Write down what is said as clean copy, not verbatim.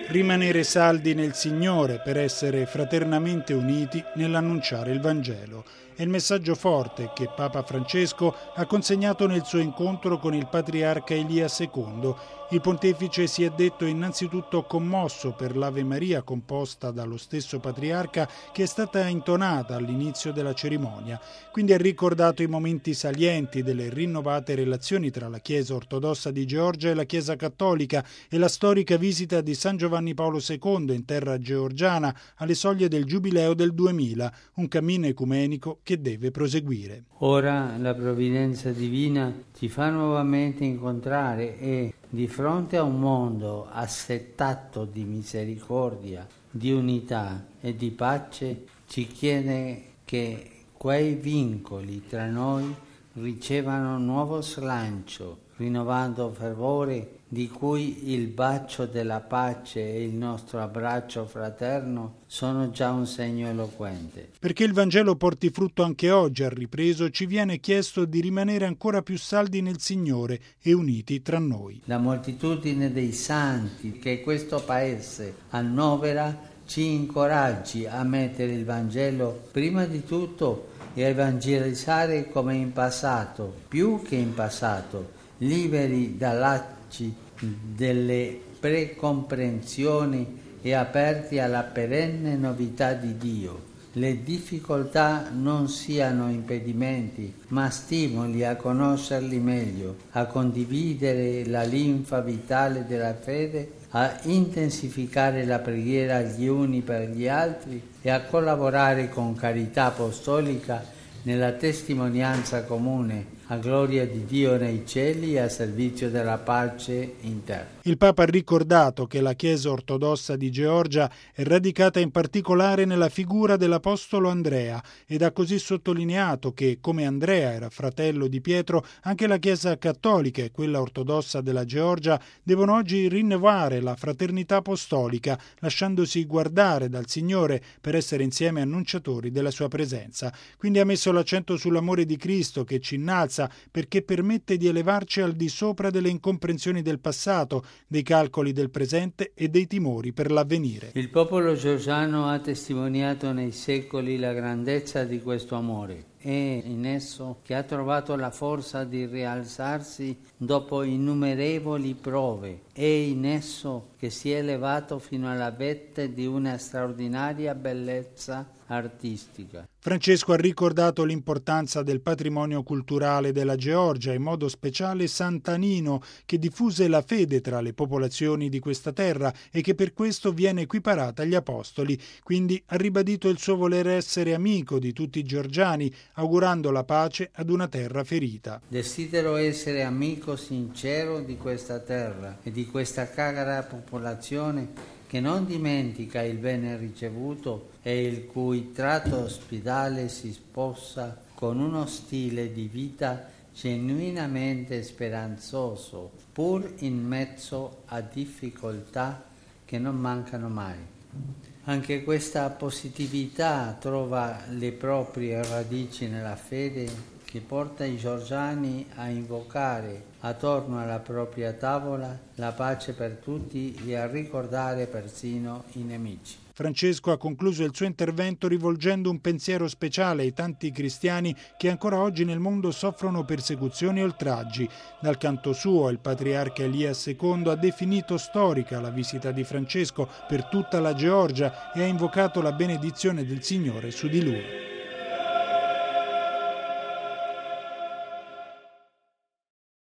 Rimanere saldi nel Signore per essere fraternamente uniti nell'annunciare il Vangelo. È il messaggio forte che Papa Francesco ha consegnato nel suo incontro con il patriarca Elia II. Il pontefice si è detto innanzitutto commosso per l'Ave Maria composta dallo stesso patriarca che è stata intonata all'inizio della cerimonia. Quindi ha ricordato i momenti salienti delle rinnovate relazioni tra la Chiesa ortodossa di Georgia e la Chiesa cattolica e la storica visita di San Giovanni Paolo II in terra georgiana alle soglie del Giubileo del 2000, un cammino ecumenico che deve proseguire. Ora la provvidenza divina ci fa nuovamente incontrare e, di fronte a un mondo assetato di misericordia, di unità e di pace, ci chiede che quei vincoli tra noi ricevano nuovo slancio, rinnovando fervore di cui il bacio della pace e il nostro abbraccio fraterno sono già un segno eloquente. Perché il Vangelo porti frutto anche oggi, al ripreso, ci viene chiesto di rimanere ancora più saldi nel Signore e uniti tra noi. La moltitudine dei santi che questo Paese annovera ci incoraggi a mettere il Vangelo prima di tutto e a evangelizzare come in passato, più che in passato, liberi da lacci delle precomprensioni e aperti alla perenne novità di Dio. Le difficoltà non siano impedimenti, ma stimoli a conoscerli meglio, a condividere la linfa vitale della fede, a intensificare la preghiera gli uni per gli altri e a collaborare con carità apostolica nella testimonianza comune a gloria di Dio nei cieli e a servizio della pace in terra. Il Papa ha ricordato che la Chiesa ortodossa di Georgia è radicata in particolare nella figura dell'Apostolo Andrea ed ha così sottolineato che, come Andrea era fratello di Pietro, anche la Chiesa cattolica e quella ortodossa della Georgia devono oggi rinnovare la fraternità apostolica, lasciandosi guardare dal Signore per essere insieme annunciatori della sua presenza. Quindi ha messo l'accento sull'amore di Cristo che ci innalza perché permette di elevarci al di sopra delle incomprensioni del passato, dei calcoli del presente e dei timori per l'avvenire. Il popolo georgiano ha testimoniato nei secoli la grandezza di questo amore. È in esso che ha trovato la forza di rialzarsi dopo innumerevoli prove. È in esso che si è elevato fino alla vetta di una straordinaria bellezza artistica. Francesco ha ricordato l'importanza del patrimonio culturale della Georgia, in modo speciale Sant'Anino, che diffuse la fede tra le popolazioni di questa terra e che per questo viene equiparata agli apostoli. Quindi ha ribadito il suo voler essere amico di tutti i georgiani, augurando la pace ad una terra ferita. Desidero essere amico sincero di questa terra e di questa cara popolazione che non dimentica il bene ricevuto e il cui tratto ospitale si sposa con uno stile di vita genuinamente speranzoso, pur in mezzo a difficoltà che non mancano mai. Anche questa positività trova le proprie radici nella fede che porta i georgiani a invocare attorno alla propria tavola la pace per tutti e a ricordare persino i nemici. Francesco ha concluso il suo intervento rivolgendo un pensiero speciale ai tanti cristiani che ancora oggi nel mondo soffrono persecuzioni e oltraggi. Dal canto suo, il patriarca Elia II ha definito storica la visita di Francesco per tutta la Georgia e ha invocato la benedizione del Signore su di lui.